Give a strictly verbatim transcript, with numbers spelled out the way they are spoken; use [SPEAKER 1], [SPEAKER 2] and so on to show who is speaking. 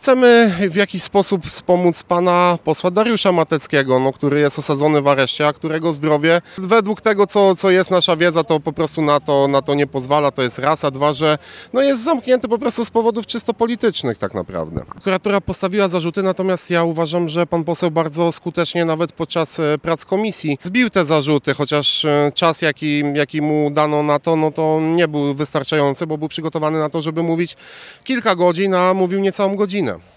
[SPEAKER 1] chcemy w jakiś sposób wspomóc pana posła Dariusza Mateckiego, no, który jest osadzony w areszcie, a którego zdrowie według tego, co, co jest nasza wiedza, to po prostu na to, na to nie pozwala. To jest raz, a dwa, że no, jest zamknięty po prostu z powodów czysto politycznych tak naprawdę. Prokuratura postawiła zarzuty, natomiast ja uważam, że pan poseł bardzo skutecznie nawet podczas e, prac komisji zbił te zarzuty, chociaż e, czas, jaki, jaki mu dano na to, no to nie był wystarczający, bo był przygotowany na to, żeby mówić kilka godzin, a mówił niecałą godzinę.